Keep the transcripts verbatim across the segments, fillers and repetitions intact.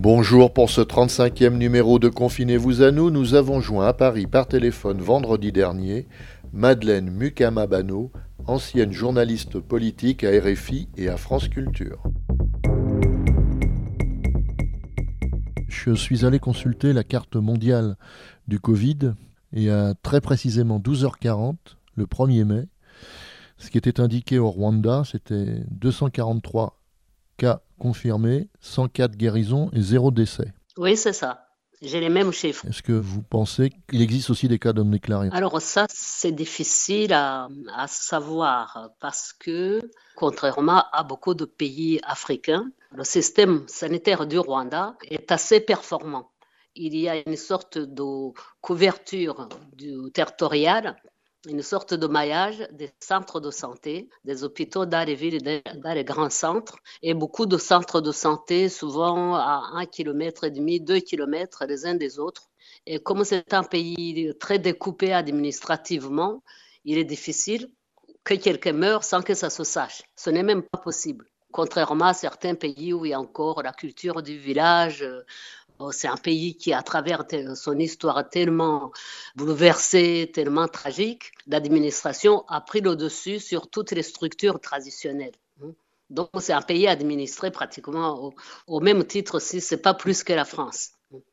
Bonjour, pour ce trente-cinquième numéro de Confinez-vous à nous, nous avons joint à Paris par téléphone vendredi dernier Madeleine Mukama-Bano, ancienne journaliste politique à R F I et à France Culture. Je suis allé consulter la carte mondiale du Covid et à très précisément douze heures quarante, le premier mai, ce qui était indiqué au Rwanda, c'était deux cent quarante-trois cas confirmés, cent quatre guérisons et zéro décès. Oui, c'est ça. J'ai les mêmes chiffres. Est-ce que vous pensez qu'il existe aussi des cas d'hommes déclarés ? Alors ça, c'est difficile à, à savoir parce que, contrairement à beaucoup de pays africains, le système sanitaire du Rwanda est assez performant. Il y a une sorte de couverture du territorial, une sorte de maillage des centres de santé, des hôpitaux dans les villes et dans les grands centres, et beaucoup de centres de santé, souvent à un kilomètre et demi, deux kilomètres les uns des autres. Et comme c'est un pays très découpé administrativement, il est difficile que quelqu'un meure sans que ça se sache. Ce n'est même pas possible. Contrairement à certains pays où il y a encore la culture du village. C'est un pays qui, à travers son histoire tellement bouleversée, tellement tragique, l'administration a pris le dessus sur toutes les structures traditionnelles. Donc, c'est un pays administré pratiquement au, au même titre, si ce n'est pas plus que la France.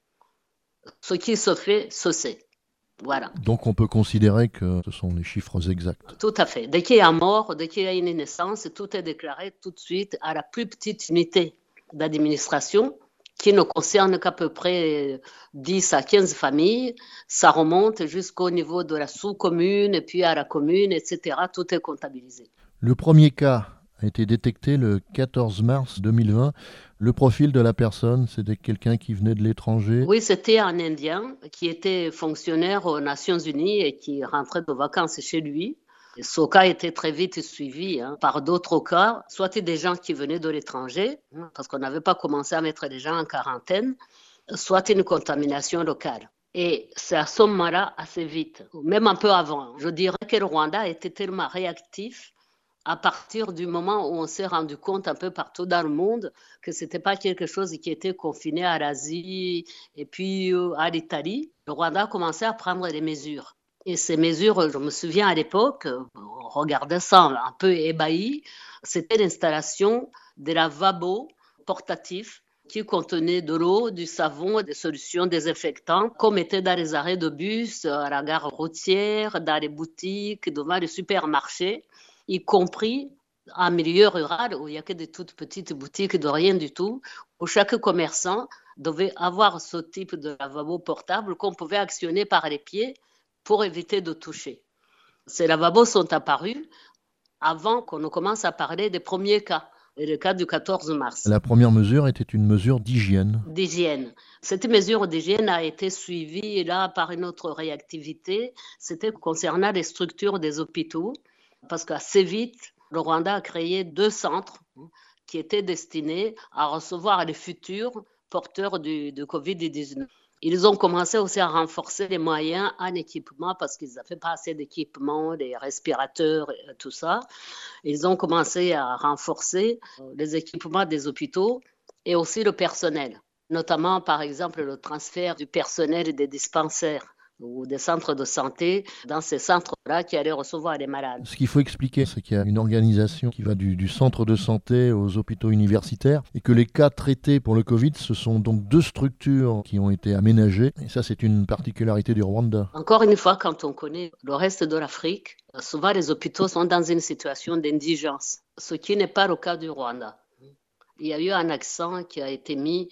Ce qui se fait, se sait. Voilà. Donc, on peut considérer que ce sont les chiffres exacts. Tout à fait. Dès qu'il y a mort, dès qu'il y a une naissance, tout est déclaré tout de suite à la plus petite unité d'administration, qui ne concerne qu'à peu près dix à quinze familles. Ça remonte jusqu'au niveau de la sous-commune et puis à la commune, et cetera. Tout est comptabilisé. Le premier cas a été détecté le quatorze mars deux mille vingt. Le profil de la personne, c'était quelqu'un qui venait de l'étranger ? Oui, c'était un Indien qui était fonctionnaire aux Nations Unies et qui rentrait de vacances chez lui. Ce cas a été très vite suivi hein, par d'autres cas, soit des gens qui venaient de l'étranger, hein, parce qu'on n'avait pas commencé à mettre les gens en quarantaine, soit une contamination locale. Et c'est à ce moment-là, assez vite, même un peu avant. Je dirais que le Rwanda était tellement réactif à partir du moment où on s'est rendu compte un peu partout dans le monde que ce n'était pas quelque chose qui était confiné à l'Asie et puis à l'Italie. Le Rwanda a commencé à prendre des mesures. Et ces mesures, je me souviens à l'époque, on regardait ça un peu ébahi, c'était l'installation des lavabos portatifs qui contenaient de l'eau, du savon, des solutions désinfectantes, qu'on mettait dans les arrêts de bus, à la gare routière, dans les boutiques, devant les supermarchés, y compris en milieu rural où il n'y a que des toutes petites boutiques de rien du tout, où chaque commerçant devait avoir ce type de lavabo portable qu'on pouvait actionner par les pieds pour éviter de toucher. Ces lavabos sont apparus avant qu'on ne commence à parler des premiers cas, et le cas du quatorze mars. La première mesure était une mesure d'hygiène. D'hygiène. Cette mesure d'hygiène a été suivie là par une autre réactivité, c'était concernant les structures des hôpitaux, parce qu'assez vite, le Rwanda a créé deux centres qui étaient destinés à recevoir les futurs porteurs du, du covid dix-neuf. Ils ont commencé aussi à renforcer les moyens en équipement parce qu'ils n'avaient pas assez d'équipement, les respirateurs, et tout ça. Ils ont commencé à renforcer les équipements des hôpitaux et aussi le personnel, notamment par exemple le transfert du personnel des dispensaires ou des centres de santé dans ces centres-là qui allaient recevoir les malades. Ce qu'il faut expliquer, c'est qu'il y a une organisation qui va du, du centre de santé aux hôpitaux universitaires et que les cas traités pour le Covid, ce sont donc deux structures qui ont été aménagées. Et ça, c'est une particularité du Rwanda. Encore une fois, quand on connaît le reste de l'Afrique, souvent les hôpitaux sont dans une situation d'indigence, ce qui n'est pas le cas du Rwanda. Il y a eu un accent qui a été mis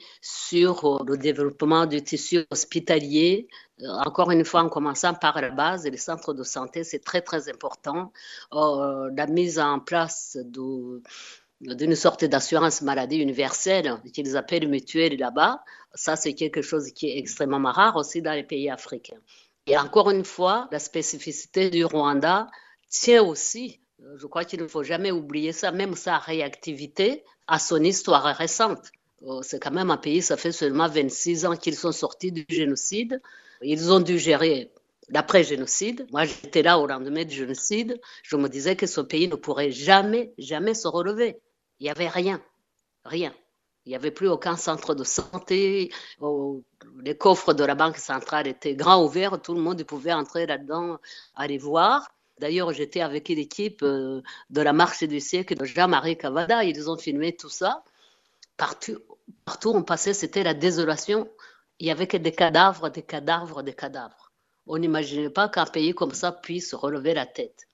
sur le développement du tissu hospitalier. Encore une fois, en commençant par la base, les centres de santé, c'est très, très important. Euh, la mise en place de, d'une sorte d'assurance maladie universelle qu'ils appellent mutuelle là-bas, ça, c'est quelque chose qui est extrêmement rare aussi dans les pays africains. Et encore une fois, la spécificité du Rwanda tient aussi, je crois qu'il ne faut jamais oublier ça, même sa réactivité, à son histoire récente. C'est quand même un pays, ça fait seulement vingt-six ans qu'ils sont sortis du génocide. Ils ont dû gérer l'après-génocide. Moi, j'étais là au lendemain du génocide. Je me disais que ce pays ne pourrait jamais, jamais se relever. Il n'y avait rien, rien. Il n'y avait plus aucun centre de santé. Oh, les coffres de la Banque centrale étaient grands ouverts. Tout le monde pouvait entrer là-dedans, aller voir. D'ailleurs, j'étais avec l'équipe euh, de la Marche du siècle de Jean-Marie Cavada. Ils ont filmé tout ça. Partout, partout où on passait, c'était la désolation. Il n'y avait que des cadavres, des cadavres, des cadavres. On n'imaginait pas qu'un pays comme ça puisse relever la tête.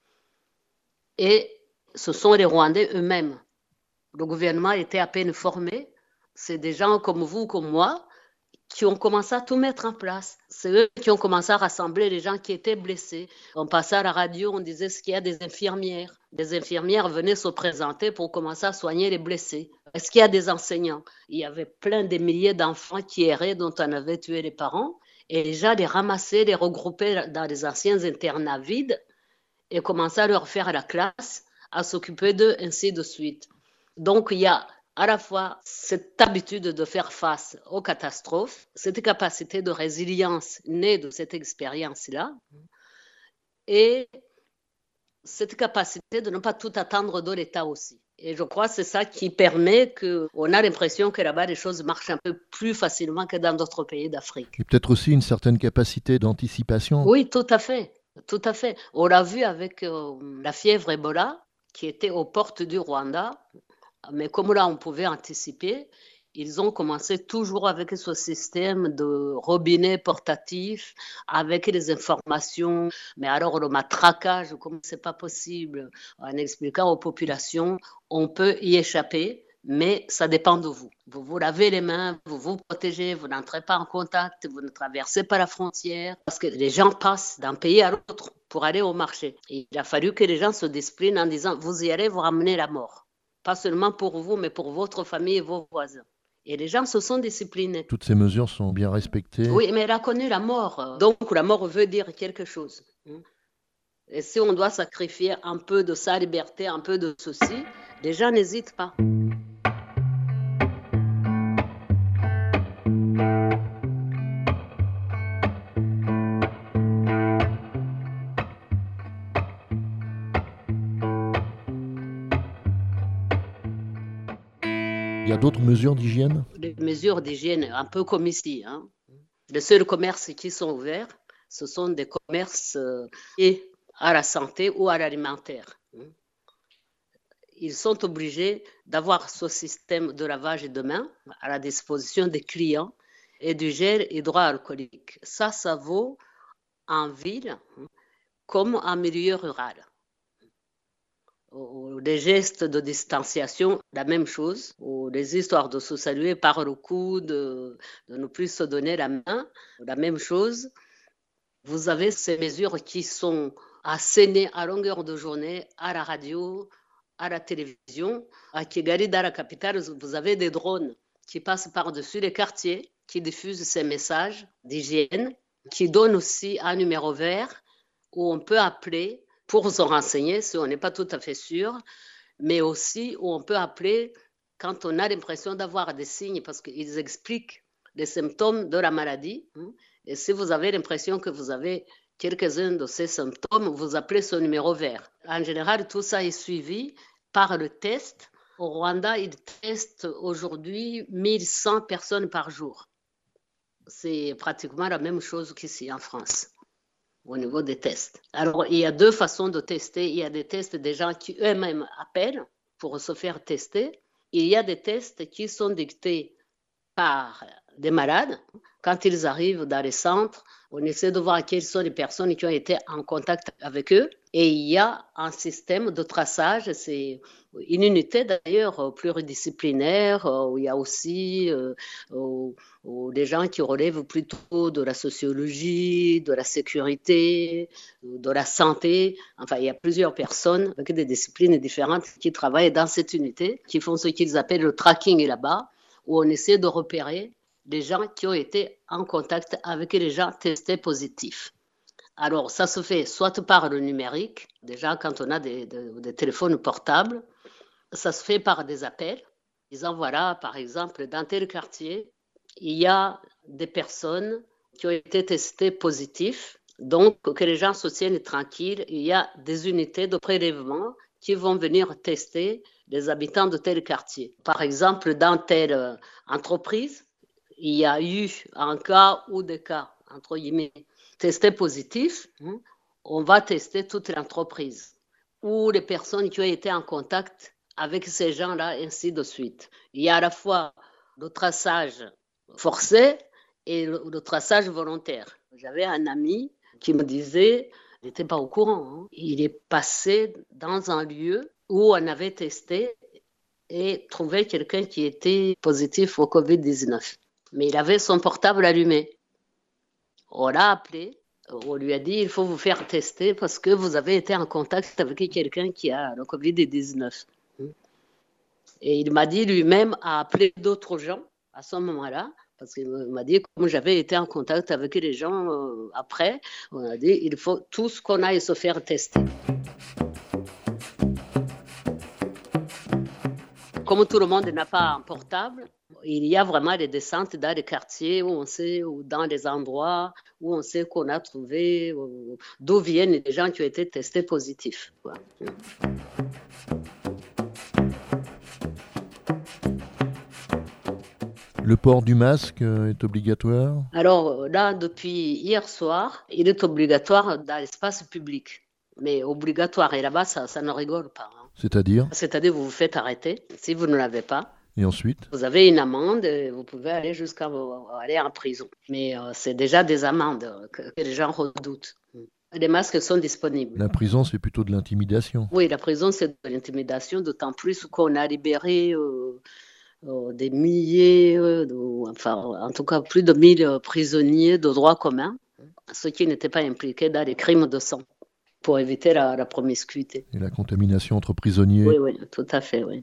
Et ce sont les Rwandais eux-mêmes. Le gouvernement était à peine formé. C'est des gens comme vous, comme moi, qui ont commencé à tout mettre en place. C'est eux qui ont commencé à rassembler les gens qui étaient blessés. On passait à la radio, on disait est-ce qu'il y a des infirmières. Des infirmières venaient se présenter pour commencer à soigner les blessés. Est-ce qu'il y a des enseignants? Il y avait plein de milliers d'enfants qui erraient, dont on avait tué les parents. Et les gens les ramassaient, les regroupaient dans les anciens internats vides et commençaient à leur faire la classe, à s'occuper d'eux, ainsi de suite. Donc, il y a à la fois cette habitude de faire face aux catastrophes, cette capacité de résilience née de cette expérience-là, et cette capacité de ne pas tout attendre de l'État aussi. Et je crois que c'est ça qui permet qu'on a l'impression que là-bas, les choses marchent un peu plus facilement que dans d'autres pays d'Afrique. Et peut-être aussi une certaine capacité d'anticipation. Oui, tout à fait. Tout à fait. On l'a vu avec euh, la fièvre Ebola, qui était aux portes du Rwanda. Mais comme là, on pouvait anticiper, ils ont commencé toujours avec ce système de robinet portatif, avec les informations, mais alors le matraquage, comme c'est pas possible, en expliquant aux populations, on peut y échapper, mais ça dépend de vous. Vous vous lavez les mains, vous vous protégez, vous n'entrez pas en contact, vous ne traversez pas la frontière, parce que les gens passent d'un pays à l'autre pour aller au marché. Et il a fallu que les gens se disciplinent en disant, vous y allez, vous ramenez la mort. Pas seulement pour vous, mais pour votre famille et vos voisins. Et les gens se sont disciplinés. Toutes ces mesures sont bien respectées. Oui, mais elle a connu la mort. Donc, la mort veut dire quelque chose. Et si on doit sacrifier un peu de sa liberté, un peu de ceci, les gens n'hésitent pas. Il y a d'autres mesures d'hygiène? Les mesures d'hygiène, un peu comme ici. Hein. Les seuls commerces qui sont ouverts, ce sont des commerces euh, et à la santé ou à l'alimentaire. Ils sont obligés d'avoir ce système de lavage de mains à la disposition des clients et du gel hydroalcoolique. Ça, ça vaut en ville comme en milieu rural. Les gestes de distanciation, la même chose, ou les histoires de se saluer par le coude, de, de ne plus se donner la main, la même chose. Vous avez ces mesures qui sont assénées à longueur de journée, à la radio, à la télévision. À Kigali, dans la capitale, vous avez des drones qui passent par-dessus les quartiers, qui diffusent ces messages d'hygiène, qui donnent aussi un numéro vert où on peut appeler pour se renseigner si on n'est pas tout à fait sûr, mais aussi où on peut appeler quand on a l'impression d'avoir des signes, parce qu'ils expliquent les symptômes de la maladie. Et si vous avez l'impression que vous avez quelques-uns de ces symptômes, vous appelez ce numéro vert. En général, tout ça est suivi par le test. Au Rwanda, ils testent aujourd'hui mille cent personnes par jour. C'est pratiquement la même chose qu'ici en France, au niveau des tests. Alors, il y a deux façons de tester. Il y a des tests des gens qui eux-mêmes appellent pour se faire tester. Il y a des tests qui sont dictés par des malades. Quand ils arrivent dans les centres, on essaie de voir quelles sont les personnes qui ont été en contact avec eux. Et il y a un système de traçage, c'est une unité d'ailleurs pluridisciplinaire, où il y a aussi euh, où, où des gens qui relèvent plutôt de la sociologie, de la sécurité, de la santé. Enfin, il y a plusieurs personnes avec des disciplines différentes qui travaillent dans cette unité, qui font ce qu'ils appellent le tracking là-bas, où on essaie de repérer les gens qui ont été en contact avec les gens testés positifs. Alors, ça se fait soit par le numérique, déjà quand on a des, des, des téléphones portables, ça se fait par des appels, disant voilà, par exemple, dans tel quartier, il y a des personnes qui ont été testées positifs, donc que les gens se tiennent tranquilles, il y a des unités de prélèvement qui vont venir tester des habitants de tel quartier. Par exemple, dans telle entreprise, il y a eu un cas ou des cas, entre guillemets, testés positifs, on va tester toute l'entreprise ou les personnes qui ont été en contact avec ces gens-là, ainsi de suite. Il y a à la fois le traçage forcé et le, le traçage volontaire. J'avais un ami qui me disait, il n'était pas au courant, hein, il est passé dans un lieu où on avait testé et trouvé quelqu'un qui était positif au covid dix-neuf. Mais il avait son portable allumé. On l'a appelé, on lui a dit, il faut vous faire tester parce que vous avez été en contact avec quelqu'un qui a le covid dix-neuf. Et il m'a dit lui-même à appeler d'autres gens à ce moment-là, parce qu'il m'a dit, comme j'avais été en contact avec les gens euh, après, on a dit, il faut tous qu'on aille se faire tester. Comme tout le monde n'a pas un portable, il y a vraiment des descentes dans les quartiers où on sait, ou dans les endroits où on sait qu'on a trouvé, d'où viennent les gens qui ont été testés positifs. Voilà. Le port du masque est obligatoire? Alors là, depuis hier soir, il est obligatoire dans l'espace public. Mais obligatoire, et là-bas, ça, ça ne rigole pas. Hein. C'est-à-dire? C'est-à-dire vous vous faites arrêter si vous ne l'avez pas. Et ensuite? Vous avez une amende et vous pouvez aller jusqu'à aller en prison. Mais euh, c'est déjà des amendes que, que les gens redoutent. Les masques sont disponibles. La prison, c'est plutôt de l'intimidation. Oui, la prison, c'est de l'intimidation, d'autant plus qu'on a libéré euh, euh, des milliers, euh, de, enfin, en tout cas plus de mille prisonniers de droit commun, ceux qui n'étaient pas impliqués dans les crimes de sang, pour éviter la, la promiscuité. Et la contamination entre prisonniers? Oui, oui, tout à fait, oui.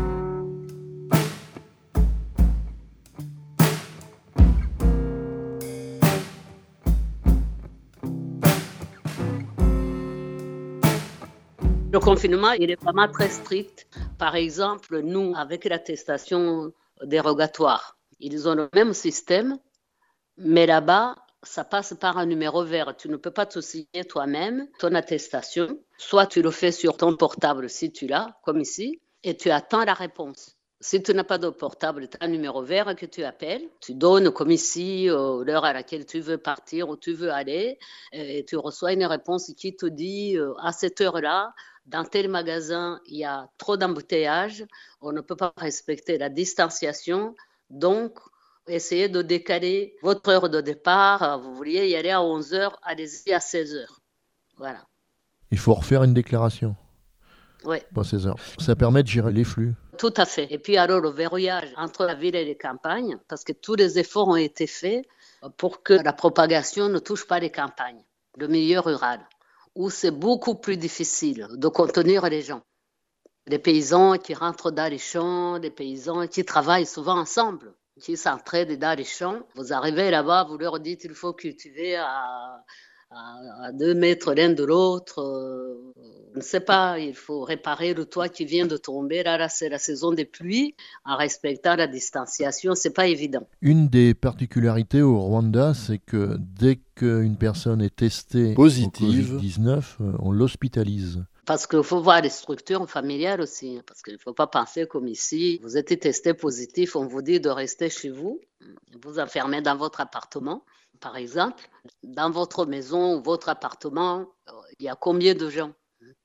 Le confinement, il est vraiment très strict. Par exemple, nous, avec l'attestation dérogatoire, ils ont le même système, mais là-bas, ça passe par un numéro vert. Tu ne peux pas te signer toi-même ton attestation. Soit tu le fais sur ton portable si tu l'as, comme ici, et tu attends la réponse. Si tu n'as pas de portable, tu as un numéro vert que tu appelles. Tu donnes, comme ici, euh, l'heure à laquelle tu veux partir ou tu veux aller, et tu reçois une réponse qui te dit euh, à cette heure-là, dans tel magasin, il y a trop d'embouteillages, on ne peut pas respecter la distanciation, donc essayez de décaler votre heure de départ. Vous vouliez y aller à onze heures, allez-y à seize heures. Voilà. Il faut refaire une déclaration. Oui. Pas seize heures. Ça permet de gérer les flux. Tout à fait. Et puis alors le verrouillage entre la ville et les campagnes, parce que tous les efforts ont été faits pour que la propagation ne touche pas les campagnes, le milieu rural, où c'est beaucoup plus difficile de contenir les gens. Les paysans qui rentrent dans les champs, les paysans qui travaillent souvent ensemble, qui s'entraident dans les champs. Vous arrivez là-bas, vous leur dites qu'il faut cultiver à, à, à deux mètres l'un de l'autre. Euh, je ne sais pas, il faut réparer le toit qui vient de tomber. Là, là, c'est la saison des pluies. En respectant la distanciation, c'est pas évident. Une des particularités au Rwanda, c'est que dès qu'une personne est testée positive au covid dix-neuf, on l'hospitalise. Parce qu'il faut voir les structures familiales aussi, parce qu'il ne faut pas penser comme ici, vous êtes testé positif, on vous dit de rester chez vous, vous enfermez dans votre appartement, par exemple. Dans votre maison ou votre appartement, il y a combien de gens?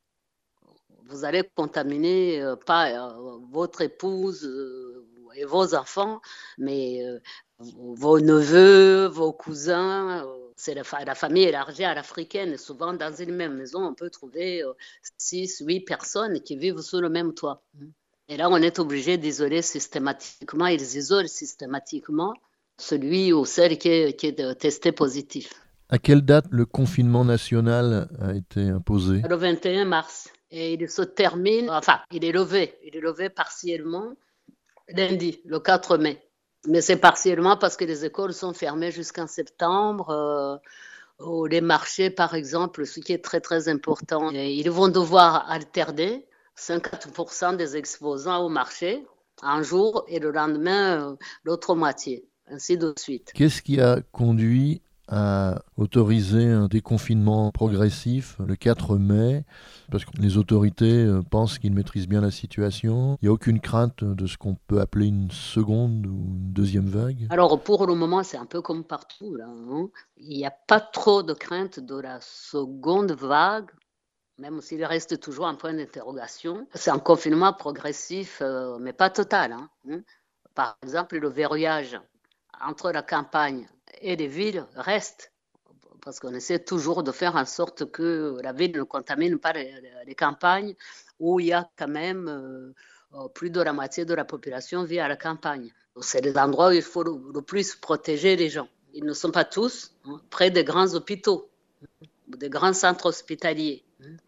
Vous allez contaminer euh, pas euh, votre épouse euh, et vos enfants, mais euh, vos neveux, vos cousins. Euh, c'est la, la famille élargie à l'africaine. Souvent, dans une même maison, on peut trouver euh, six, huit personnes qui vivent sous le même toit. Et là, on est obligé d'isoler systématiquement. Ils isolent systématiquement celui ou celle qui est, qui est testé positif. À quelle date le confinement national a été imposé? Le vingt et un mars. Et il se termine, enfin, il est levé, il est levé partiellement lundi, le quatre mai. Mais c'est partiellement parce que les écoles sont fermées jusqu'en septembre. Euh, les marchés, par exemple, ce qui est très, très important, ils vont devoir alterner cinquante pour cent des exposants au marché un jour et le lendemain, l'autre moitié, ainsi de suite. Qu'est-ce qui a conduit a autorisé un déconfinement progressif le quatre mai, parce que les autorités euh, pensent qu'ils maîtrisent bien la situation. Il n'y a aucune crainte de ce qu'on peut appeler une seconde ou une deuxième vague. Alors, pour le moment, c'est un peu comme partout, là, hein. Il n'y a pas trop de crainte de la seconde vague, même s'il reste toujours un point d'interrogation. C'est un confinement progressif, euh, mais pas total, hein, hein. Par exemple, le verrouillage entre la campagne et les villes reste, parce qu'on essaie toujours de faire en sorte que la ville ne contamine pas les, les campagnes, où il y a quand même euh, plus de la moitié de la population vit à la campagne. C'est les endroits où il faut le, le plus protéger les gens. Ils ne sont pas tous hein, près des grands hôpitaux, des grands centres hospitaliers.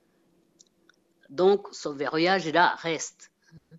Donc, ce verrouillage-là reste.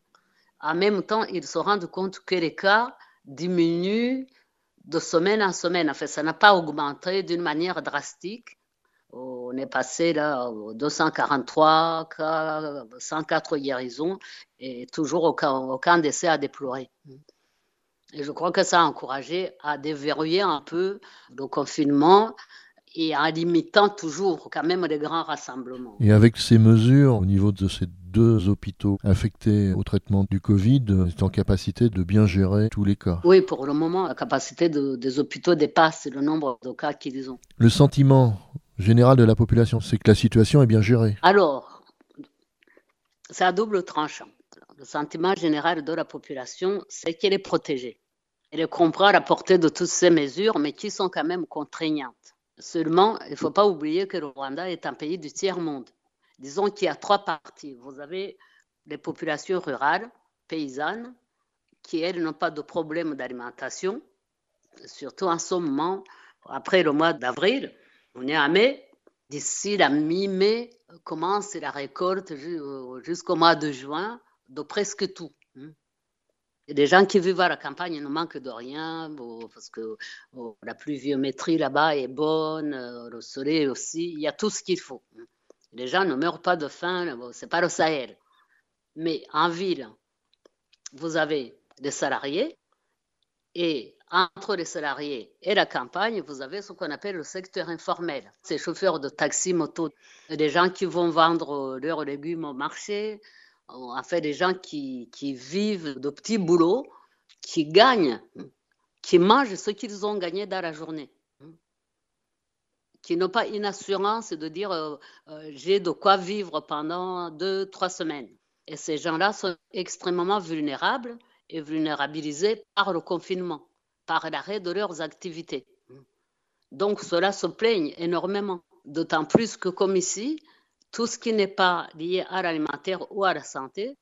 En même temps, ils se rendent compte que les cas diminuent de semaine en semaine. En fait, ça n'a pas augmenté d'une manière drastique. On est passé là aux deux cent quarante-trois cas, cent quatre guérisons et toujours aucun, aucun décès à déplorer. Et je crois que ça a encouragé à déverrouiller un peu le confinement et en limitant toujours quand même les grands rassemblements. Et avec ces mesures, au niveau de ces deux hôpitaux affectés au traitement du Covid, c'est en capacité de bien gérer tous les cas. Oui, pour le moment, la capacité de, des hôpitaux dépasse le nombre de cas qu'ils ont. Le sentiment général de la population, c'est que la situation est bien gérée. Alors, c'est à double tranchant. Le sentiment général de la population, c'est qu'elle est protégée. Elle comprend la portée de toutes ces mesures, mais qui sont quand même contraignantes. Seulement, il ne faut pas oublier que le Rwanda est un pays du tiers-monde. Disons qu'il y a trois parties. Vous avez les populations rurales, paysannes, qui, elles, n'ont pas de problème d'alimentation, surtout en ce moment, après le mois d'avril, on est à mai, d'ici la mi-mai, commence la récolte jusqu'au mois de juin de presque tout. Et des gens qui vivent à la campagne ne manquent de rien, bon, parce que bon, la pluviométrie là-bas est bonne, euh, le soleil aussi, il y a tout ce qu'il faut. Les gens ne meurent pas de faim, bon, c'est pas le Sahel. Mais en ville, vous avez des salariés, et entre les salariés et la campagne, vous avez ce qu'on appelle le secteur informel. Ces chauffeurs de taxi, moto, des gens qui vont vendre leurs légumes au marché, en fait des gens qui, qui vivent de petits boulots, qui gagnent, qui mangent ce qu'ils ont gagné dans la journée, qui n'ont pas une assurance de dire euh, euh, j'ai de quoi vivre pendant deux, trois semaines. Et ces gens-là sont extrêmement vulnérables et vulnérabilisés par le confinement, par l'arrêt de leurs activités. Donc ceux-là se plaignent énormément, d'autant plus que comme ici, tout ce qui n'est pas lié à l'alimentaire ou à la santé,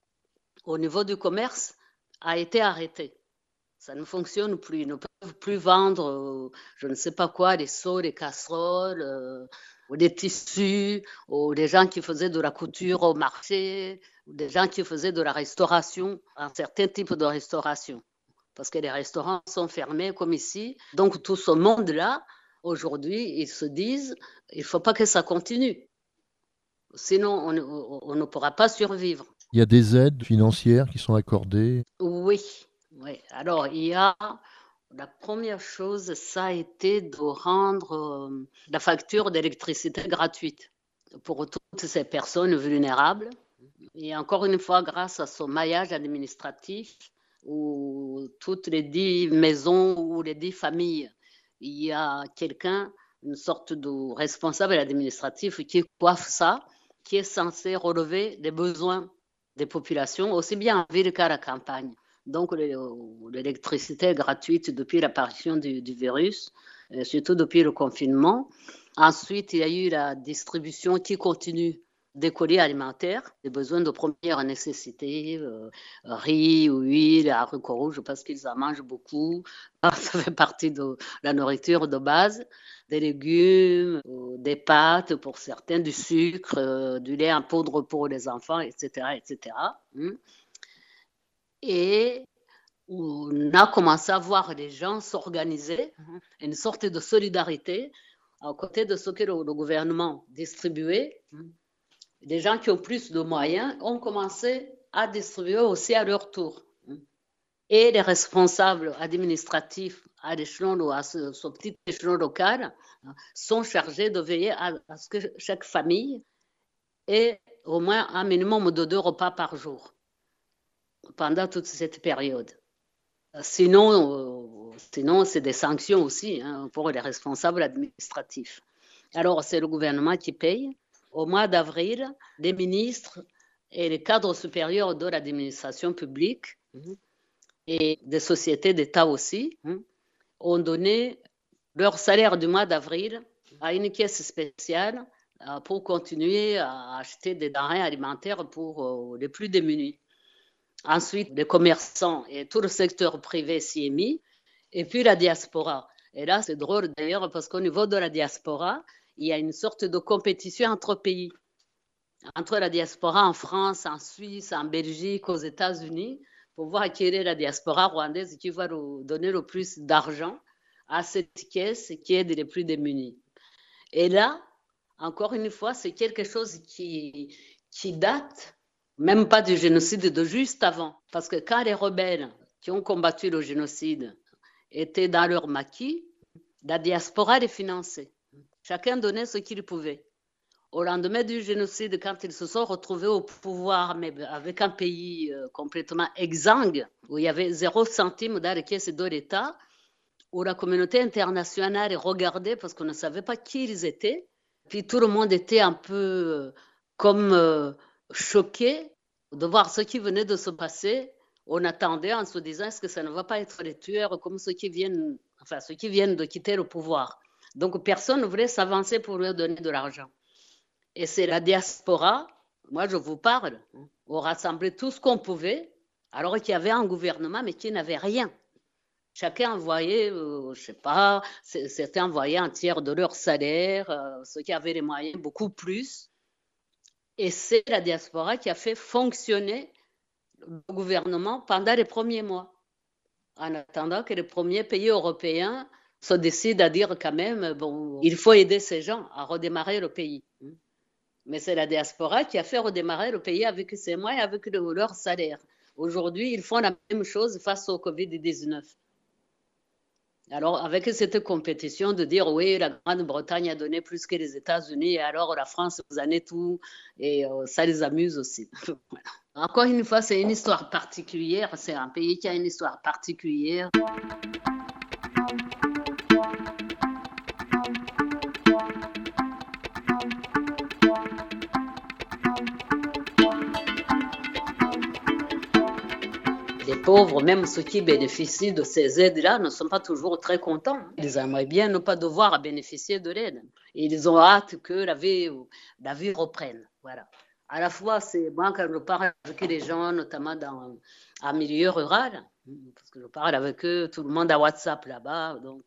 au niveau du commerce, a été arrêté. Ça ne fonctionne plus. Ils ne peuvent plus vendre, euh, je ne sais pas quoi, les seaux, les casseroles, euh, ou des tissus, ou des gens qui faisaient de la couture au marché, ou des gens qui faisaient de la restauration, un certain type de restauration. Parce que les restaurants sont fermés comme ici. Donc tout ce monde-là, aujourd'hui, ils se disent, il ne faut pas que ça continue. Sinon, on, on, on ne pourra pas survivre. Il y a des aides financières qui sont accordées? Oui, oui. Alors, il y a la première chose, ça a été de rendre euh, la facture d'électricité gratuite pour toutes ces personnes vulnérables. Et encore une fois, grâce à ce maillage administratif, où toutes les dix maisons ou les dix familles, il y a quelqu'un, une sorte de responsable administratif qui coiffe ça, qui est censé relever les besoins des populations, aussi bien en ville qu'à la campagne. Donc l'électricité est gratuite depuis l'apparition du, du virus, euh, surtout depuis le confinement. Ensuite, il y a eu la distribution qui continue des colis alimentaires, des besoins de première nécessité, euh, riz, huile, haricots rouges, parce qu'ils en mangent beaucoup. Ça fait partie de la nourriture de base, des légumes, euh, des pâtes pour certains, du sucre, euh, du lait en poudre pour les enfants, et cetera, et cetera. Et on a commencé à voir les gens s'organiser, une sorte de solidarité à côté de ce que le, le gouvernement distribuait. Les gens qui ont plus de moyens ont commencé à distribuer aussi à leur tour. Et les responsables administratifs à l'échelon ou à ce, ce petit échelon local sont chargés de veiller à, à ce que chaque famille ait au moins un minimum de deux repas par jour pendant toute cette période. Sinon, euh, sinon c'est des sanctions aussi hein, pour les responsables administratifs. Alors, c'est le gouvernement qui paye. Au mois d'avril, les ministres et les cadres supérieurs de l'administration publique et des sociétés d'État aussi ont donné leur salaire du mois d'avril à une caisse spéciale pour continuer à acheter des denrées alimentaires pour les plus démunis. Ensuite, les commerçants et tout le secteur privé s'y est mis. Et puis la diaspora. Et là, c'est drôle d'ailleurs parce qu'au niveau de la diaspora, il y a une sorte de compétition entre pays. Entre la diaspora en France, en Suisse, en Belgique, aux États-Unis, pour voir quelle est la diaspora rwandaise qui va donner le plus d'argent à cette caisse qui aide les plus démunis. Et là, encore une fois, c'est quelque chose qui, qui date même pas du génocide de juste avant. Parce que quand les rebelles qui ont combattu le génocide étaient dans leur maquis, la diaspora les finançait. Chacun donnait ce qu'il pouvait. Au lendemain du génocide, quand ils se sont retrouvés au pouvoir, mais avec un pays euh, complètement exsangue, où il y avait zéro centime dans les caisses de l'État, où la communauté internationale regardait parce qu'on ne savait pas qui ils étaient, puis tout le monde était un peu euh, comme euh, choqué de voir ce qui venait de se passer. On attendait en se disant, est-ce que ça ne va pas être les tueurs comme ceux qui viennent, enfin, ceux qui viennent de quitter le pouvoir. Donc, personne ne voulait s'avancer pour leur donner de l'argent. Et c'est la diaspora, moi je vous parle, on rassemblait tout ce qu'on pouvait, alors qu'il y avait un gouvernement, mais qui n'avait rien. Chacun envoyait, euh, je ne sais pas, certains envoyaient un tiers de leur salaire, euh, ceux qui avaient les moyens, beaucoup plus. Et c'est la diaspora qui a fait fonctionner le gouvernement pendant les premiers mois, en attendant que les premiers pays européens se décident à dire quand même, bon, il faut aider ces gens à redémarrer le pays. Mais c'est la diaspora qui a fait redémarrer le pays avec ses moyens et avec le, leur salaire. Aujourd'hui, ils font la même chose face au covid dix-neuf. Alors, avec cette compétition de dire, oui, la Grande-Bretagne a donné plus que les États-Unis, et alors la France, vous en êtes tout, et euh, ça les amuse aussi. Voilà. Encore une fois, c'est une histoire particulière, c'est un pays qui a une histoire particulière. Les pauvres, même ceux qui bénéficient de ces aides-là, ne sont pas toujours très contents. Ils aimeraient bien ne pas devoir bénéficier de l'aide. Et ils ont hâte que la vie, la vie reprenne. Voilà. À la fois, c'est moi quand je parle avec les gens, notamment dans un milieu rural, parce que je parle avec eux, tout le monde a WhatsApp là-bas, donc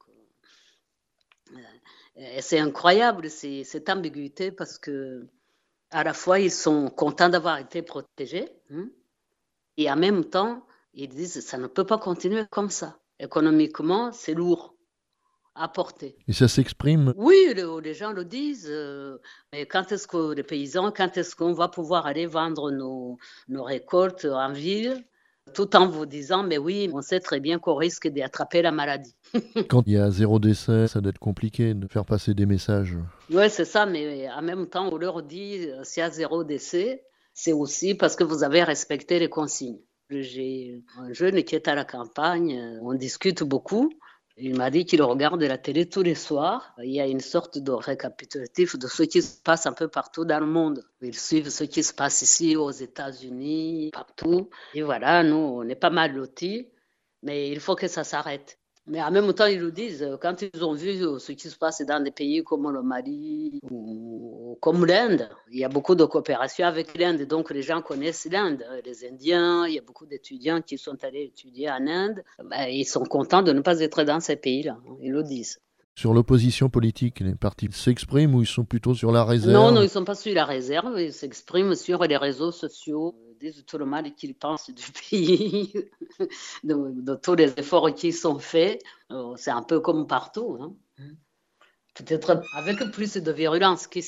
euh, c'est incroyable c'est, cette ambiguïté parce que à la fois ils sont contents d'avoir été protégés, hein, et en même temps ils disent ça ne peut pas continuer comme ça. Économiquement, c'est lourd à porter. Et ça s'exprime? Oui, le, les gens le disent. Euh, mais quand est-ce que les paysans, quand est-ce qu'on va pouvoir aller vendre nos, nos récoltes en ville, tout en vous disant, mais oui, on sait très bien qu'on risque d'attraper la maladie. Quand il y a zéro décès, ça doit être compliqué de faire passer des messages. Oui, c'est ça, mais en même temps, on leur dit, s'il y a zéro décès, c'est aussi parce que vous avez respecté les consignes. J'ai un jeune qui est à la campagne, on discute beaucoup. Il m'a dit qu'il regarde la télé tous les soirs. Il y a une sorte de récapitulatif de ce qui se passe un peu partout dans le monde. Ils suivent ce qui se passe ici aux États-Unis, partout. Et voilà, nous, on est pas mal lotis, mais il faut que ça s'arrête. Mais en même temps, ils le disent, quand ils ont vu ce qui se passe dans des pays comme le Mali ou comme l'Inde, il y a beaucoup de coopération avec l'Inde, donc les gens connaissent l'Inde. Les Indiens, il y a beaucoup d'étudiants qui sont allés étudier en Inde, ben, ils sont contents de ne pas être dans ces pays-là, ils le disent. Sur l'opposition politique, les partis s'expriment ou ils sont plutôt sur la réserve? Non, non, ils ne sont pas sur la réserve, ils s'expriment sur les réseaux sociaux, ils disent tout le mal qu'ils pensent du pays, de, de tous les efforts qui sont faits. C'est un peu comme partout, hein. Peut-être avec plus de virulence qu'ici.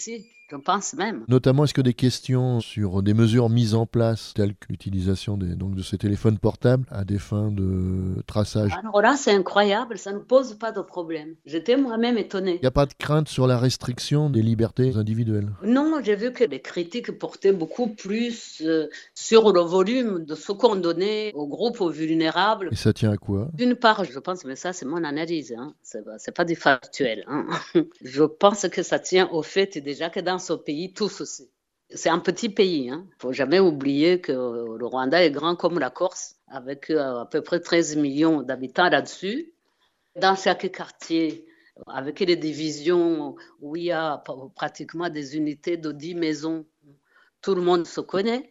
Je pense même. Notamment, est-ce que des questions sur des mesures mises en place, telles que l'utilisation des, donc de ces téléphones portables à des fins de traçage? Alors là, c'est incroyable, ça ne pose pas de problème. J'étais moi-même étonnée. Il n'y a pas de crainte sur la restriction des libertés individuelles? Non, j'ai vu que les critiques portaient beaucoup plus euh, sur le volume de ce qu'on donnait aux groupes vulnérables. Et ça tient à quoi? D'une part, je pense, mais ça c'est mon analyse, hein, c'est, c'est pas du factuel. Hein. Je pense que ça tient au fait déjà que dans ce pays, tout se sait. C'est un petit pays. Il hein. ne faut jamais oublier que le Rwanda est grand comme la Corse, avec euh, à peu près treize millions d'habitants là-dessus. Dans chaque quartier, avec les divisions où il y a pratiquement des unités de dix maisons, tout le monde se connaît.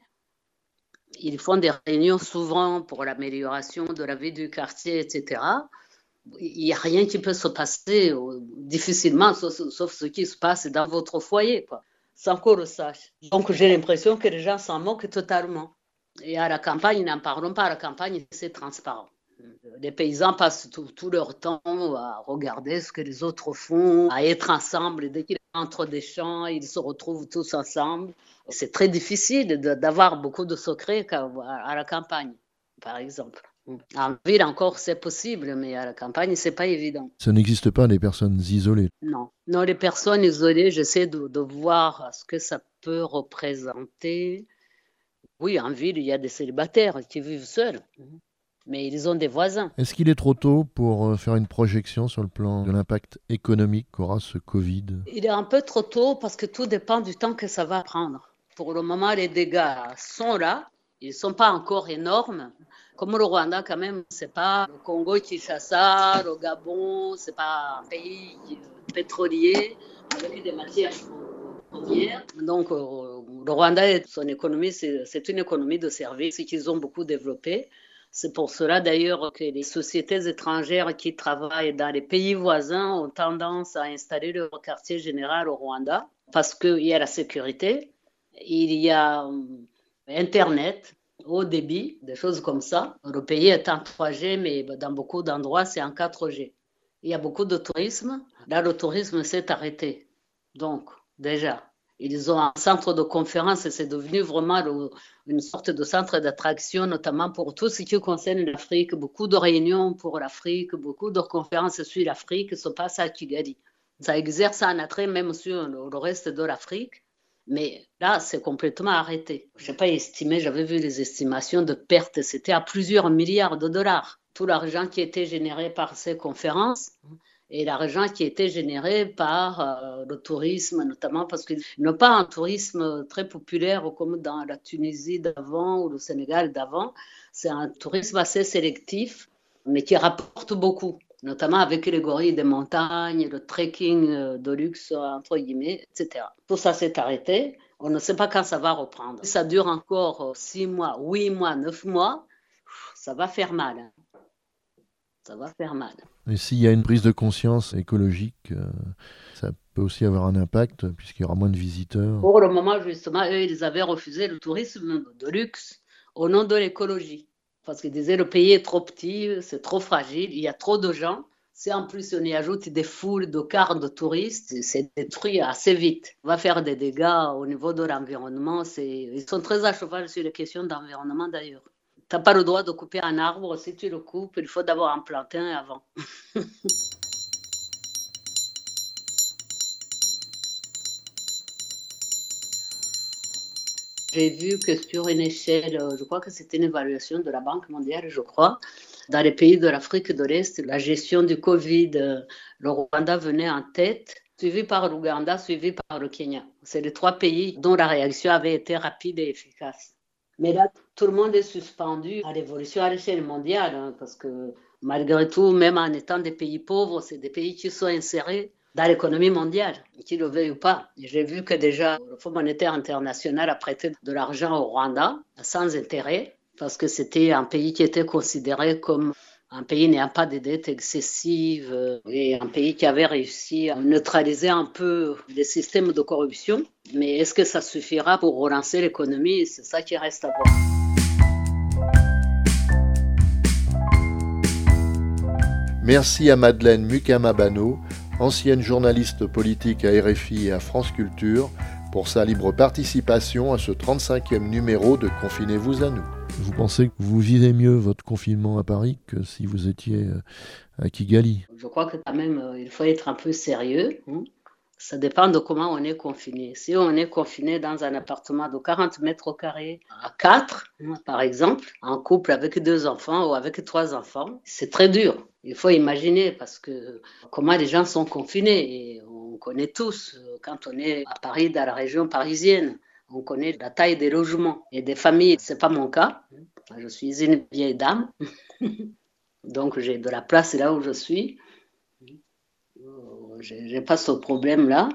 Ils font des réunions souvent pour l'amélioration de la vie du quartier, et cetera. Il n'y a rien qui peut se passer difficilement, sauf, sauf ce qui se passe dans votre foyer, quoi, sans qu'on le sache. Donc j'ai l'impression que les gens s'en moquent totalement. Et à la campagne, n'en parlons pas, à la campagne, c'est transparent. Les paysans passent tout, tout leur temps à regarder ce que les autres font, à être ensemble. Et dès qu'ils entrent des champs, ils se retrouvent tous ensemble. C'est très difficile de, d'avoir beaucoup de secrets à la campagne, par exemple. En ville encore, c'est possible, mais à la campagne, c'est pas évident. Ça n'existe pas des personnes isolées? Non. Non, les personnes isolées, j'essaie de, de voir ce que ça peut représenter. Oui, en ville, il y a des célibataires qui vivent seuls. Mais ils ont des voisins. Est-ce qu'il est trop tôt pour faire une projection sur le plan de l'impact économique qu'aura ce Covid? Il est un peu trop tôt parce que tout dépend du temps que ça va prendre. Pour le moment, les dégâts sont là. Ils ne sont pas encore énormes. Comme le Rwanda, quand même, ce n'est pas le Congo-Kinshasa, le Gabon, ce n'est pas un pays pétrolier avec des matières premières. Donc, le Rwanda, son économie, c'est, c'est une économie de services qu'ils ont beaucoup développée. C'est pour cela d'ailleurs que les sociétés étrangères qui travaillent dans les pays voisins ont tendance à installer leur quartier général au Rwanda parce qu'il y a la sécurité, il y a Internet, haut débit, des choses comme ça. Le pays est en trois G, mais dans beaucoup d'endroits, c'est en quatre G. Il y a beaucoup de tourisme. Là, le tourisme s'est arrêté. Donc, déjà, ils ont un centre de conférence et c'est devenu vraiment le, une sorte de centre d'attraction, notamment pour tout ce qui concerne l'Afrique. Beaucoup de réunions pour l'Afrique, beaucoup de conférences sur l'Afrique se passent à Kigali. Ça exerce un attrait même sur le, le reste de l'Afrique. Mais là, c'est complètement arrêté. Je n'ai pas estimé, j'avais vu les estimations de pertes, c'était à plusieurs milliards de dollars. Tout l'argent qui était généré par ces conférences et l'argent qui était généré par euh, le tourisme, notamment parce qu'il n'y a pas un tourisme très populaire comme dans la Tunisie d'avant ou le Sénégal d'avant. C'est un tourisme assez sélectif, mais qui rapporte beaucoup, notamment avec les gorilles des montagnes, le trekking de luxe, entre guillemets, et cetera. Tout ça s'est arrêté. On ne sait pas quand ça va reprendre. Si ça dure encore six mois, huit mois, neuf mois, ça va faire mal. Ça va faire mal. Et s'il y a une prise de conscience écologique, euh, ça peut aussi avoir un impact puisqu'il y aura moins de visiteurs. Pour le moment, justement, eux, ils avaient refusé le tourisme de luxe au nom de l'écologie. Parce qu'ils disaient le pays est trop petit, c'est trop fragile, il y a trop de gens. Si en plus on y ajoute des foules de cars de touristes, c'est détruit assez vite. On va faire des dégâts au niveau de l'environnement. C'est... Ils sont très à cheval sur les questions d'environnement d'ailleurs. Tu n'as pas le droit de couper un arbre. Si tu le coupes, il faut d'abord en planter un avant. J'ai vu que sur une échelle, je crois que c'était une évaluation de la Banque mondiale, je crois, dans les pays de l'Afrique de l'Est, la gestion du Covid, le Rwanda venait en tête, suivi par l'Ouganda, suivi par le Kenya. C'est les trois pays dont la réaction avait été rapide et efficace. Mais là, tout le monde est suspendu à l'évolution à l'échelle mondiale, hein, parce que malgré tout, même en étant des pays pauvres, c'est des pays qui sont insérés dans l'économie mondiale, qu'ils le veuillent ou pas. J'ai vu que déjà, le Fonds monétaire international a prêté de l'argent au Rwanda sans intérêt, parce que c'était un pays qui était considéré comme un pays n'ayant pas de dettes excessives et un pays qui avait réussi à neutraliser un peu les systèmes de corruption. Mais est-ce que ça suffira pour relancer l'économie? C'est ça qui reste à voir. Merci à Madeleine Mukama-Bano, ancienne journaliste politique à R F I et à France Culture, pour pour sa libre participation à ce trente-cinquième numéro de Confinez-vous à nous. Vous pensez que vous vivez mieux votre confinement à Paris que si vous étiez à Kigali? Je crois que quand même, euh, il faut être un peu sérieux. Hein. Ça dépend de comment on est confiné. Si on est confiné dans un appartement de quarante mètres carrés à quatre, hein, par exemple, en couple avec deux enfants ou avec trois enfants, c'est très dur. Il faut imaginer parce que comment les gens sont confinés. Et on connaît tous, quand on est à Paris, dans la région parisienne, on connaît la taille des logements et des familles. Ce n'est pas mon cas. Je suis une vieille dame, donc j'ai de la place là où je suis. Je n'ai pas ce problème-là.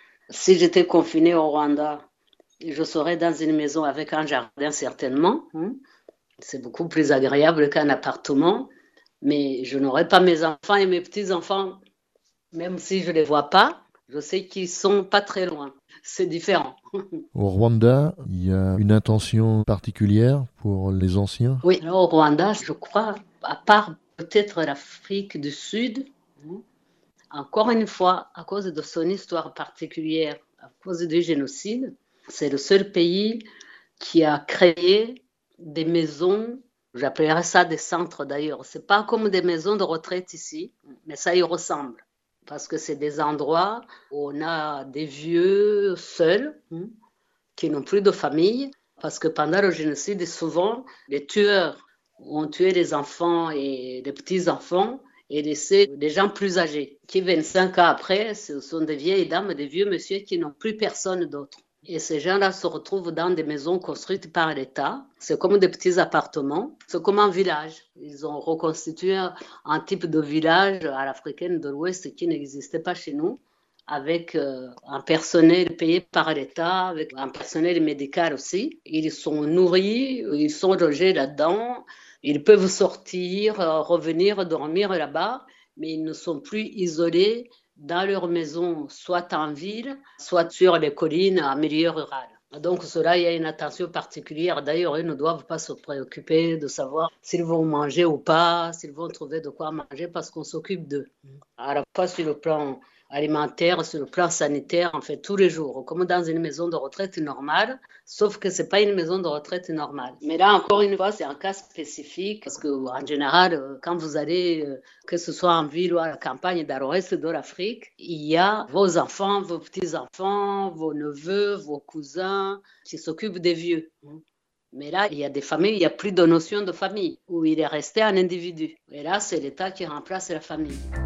Si j'étais confinée au Rwanda, je serais dans une maison avec un jardin certainement. Hein. C'est beaucoup plus agréable qu'un appartement. Mais je n'aurais pas mes enfants et mes petits-enfants, même si je ne les vois pas, je sais qu'ils ne sont pas très loin. C'est différent. Au Rwanda, il y a une intention particulière pour les anciens? Oui, alors au Rwanda, je crois, à part peut-être l'Afrique du Sud, hein, encore une fois, à cause de son histoire particulière, à cause du génocide, c'est le seul pays qui a créé des maisons, j'appellerais ça des centres d'ailleurs. Ce n'est pas comme des maisons de retraite ici, mais ça y ressemble. Parce que c'est des endroits où on a des vieux seuls, hein, qui n'ont plus de famille. Parce que pendant le génocide, souvent, les tueurs ont tué les enfants et les petits-enfants et laissé des gens plus âgés, qui vingt-cinq ans après, ce sont des vieilles dames, des vieux messieurs qui n'ont plus personne d'autre. Et ces gens-là se retrouvent dans des maisons construites par l'État. C'est comme des petits appartements. C'est comme un village. Ils ont reconstitué un type de village à l'Africaine de l'Ouest qui n'existait pas chez nous, avec euh, un personnel payé par l'État, avec un personnel médical aussi. Ils sont nourris, ils sont logés là-dedans. Ils peuvent sortir, euh, revenir, dormir là-bas, mais ils ne sont plus isolés dans leur maison, soit en ville, soit sur les collines en milieu rural. Donc cela, il y a une attention particulière. D'ailleurs, ils ne doivent pas se préoccuper de savoir s'ils vont manger ou pas, s'ils vont trouver de quoi manger, parce qu'on s'occupe d'eux. À la fois sur le plan alimentaire, sur le plan sanitaire, en fait, tous les jours, comme dans une maison de retraite normale, sauf que ce n'est pas une maison de retraite normale. Mais là, encore une fois, c'est un cas spécifique, parce qu'en général, quand vous allez, que ce soit en ville ou à la campagne, dans le reste de l'Afrique, il y a vos enfants, vos petits-enfants, vos neveux, vos cousins, qui s'occupent des vieux. Mais là, il y a des familles, il n'y a plus de notion de famille, où il est resté un individu. Et là, c'est l'État qui remplace la famille.